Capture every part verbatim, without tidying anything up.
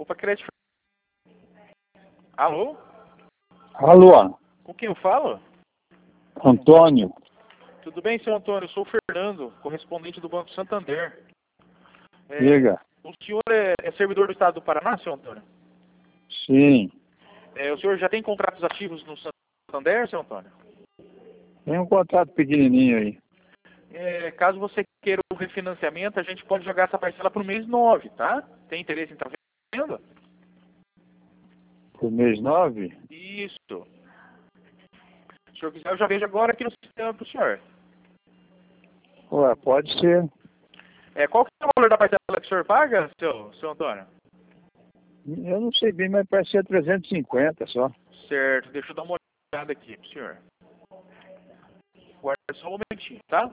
Opa, crédito. Alô? Alô, Com quem eu falo? Antônio. Tudo bem, seu Antônio? Eu sou o Fernando, correspondente do Banco Santander. É, Diga. o senhor é, é servidor do Estado do Paraná, seu Antônio? Sim. É, o senhor já tem contratos ativos no Santander, seu Antônio? Tem um contrato pequenininho aí. É, caso você queira o refinanciamento, a gente pode jogar essa parcela para o mês nove, tá? Tem interesse em estar vendo? Pro mês nove? Isso. Se o senhor quiser, eu já vejo agora aqui no sistema para o senhor. Ué, pode ser. É, qual que é o valor da parcela que o senhor paga, seu, seu Antônio? Eu não sei bem, mas parece ser trezentos e cinquenta só. Certo, deixa eu dar uma olhada aqui pro senhor. Guarda só um momentinho, tá?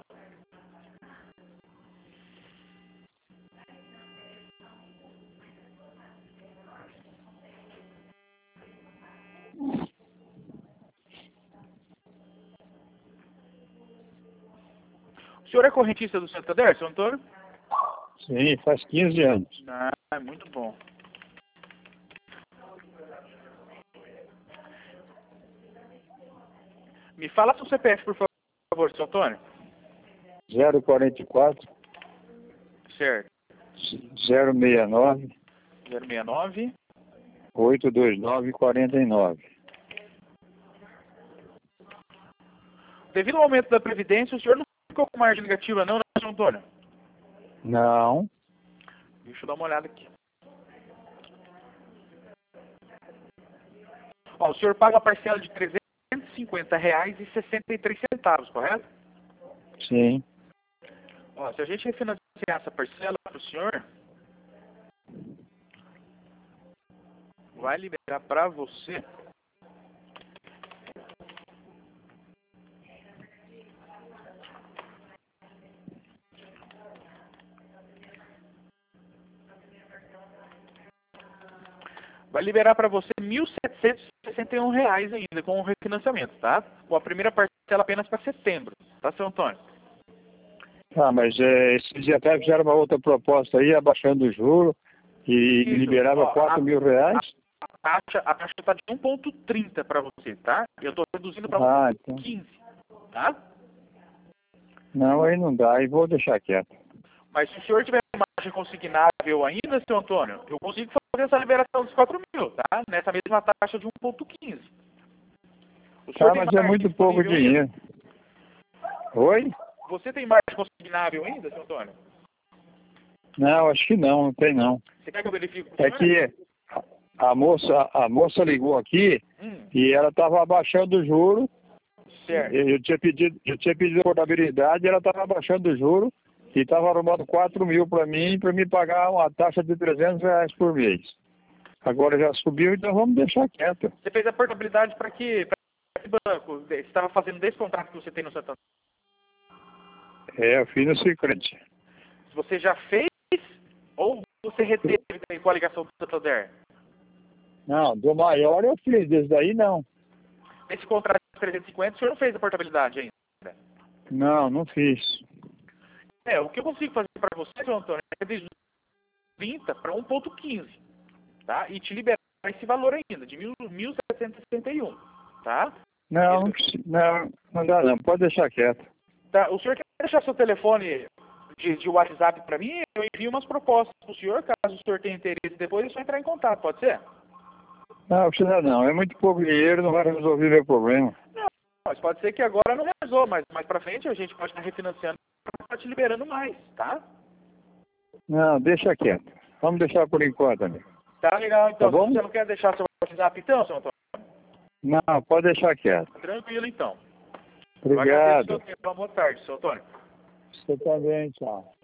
O senhor é correntista do Santander, seu Antônio? Sim, faz quinze anos. Ah, é muito bom. Me fala seu C P F, por favor, seu Antônio. zero quarenta e quatro, Certo. zero sessenta e nove, zero sessenta e nove. oitocentos e vinte e nove, quarenta e nove. Devido ao aumento da Previdência, o senhor não ficou com margem negativa não, né, seu Antônio? Não. Deixa eu dar uma olhada aqui. Ó, o senhor paga a parcela de trezentos e cinquenta reais e sessenta e três centavos, correto? Sim. Ó, se a gente refinanciar essa parcela para o senhor, vai liberar para você vai liberar para você mil setecentos e sessenta e um reais ainda com o refinanciamento, tá? Com a primeira parcela apenas para setembro, tá, seu Antônio? Ah, mas é, esses dias até fizeram uma outra proposta aí, abaixando o juro e Isso, liberava ó, quatro a- mil reais. A taxa, a taxa está de um ponto trinta para você, tá? Eu estou reduzindo para Ah, um ponto então. quinze, tá? Não, aí não dá, aí vou deixar quieto. Mas se o senhor tiver margem consignável ainda, seu Antônio, eu consigo fazer essa liberação dos quatro mil, tá? Nessa mesma taxa de um ponto quinze. O senhor Tá, tem mas é margem muito pouco disponível dinheiro. ainda? Oi? Você tem margem consignável ainda, seu Antônio? Não, acho que não, não tem não. Você quer que eu verifique com o É senhor? que a moça, a moça ligou aqui Hum, e ela estava abaixando o juro. certo. Eu tinha pedido, eu tinha pedido portabilidade, ela estava abaixando o juro e estava arrumando quatro mil para mim, para me pagar uma taxa de trezentos reais por mês. Agora já subiu, então vamos deixar quieto. Você fez a portabilidade para que, pra que banco? Você estava fazendo desse contrato que você tem no Santander? É, eu fiz no Cicrete. Se você já fez ou você reteve aí com a ligação do Santander? Não, do maior eu fiz, desse daí não. Esse contrato de trezentos e cinquenta, o senhor não fez a portabilidade ainda? Não, não fiz. É, o que eu consigo fazer para você, seu Antônio, é de trinta para um ponto quinze, tá? E te liberar esse valor ainda, de mil setecentos e sessenta e um, tá? Não, não, precisa- não, não dá não, pode deixar quieto. Tá, o senhor quer deixar seu telefone de, de WhatsApp para mim? Eu envio umas propostas para o senhor, caso o senhor tenha interesse depois, é só entrar em contato, pode ser? Não, precisa não, é muito pouco dinheiro, não vai resolver meu problema. Não, mas pode ser que agora não resolva, mas mais para frente a gente pode estar refinanciando para estar te liberando mais, tá? Não, deixa quieto. Vamos deixar por enquanto, amigo. Tá legal, então. Tá bom? Se você não quer deixar seu WhatsApp, então, seu Antônio? Não, pode deixar quieto. Tranquilo, então. Eu agradeço o seu Obrigado. tempo. Boa tarde, seu Antônio. Você também, tchau.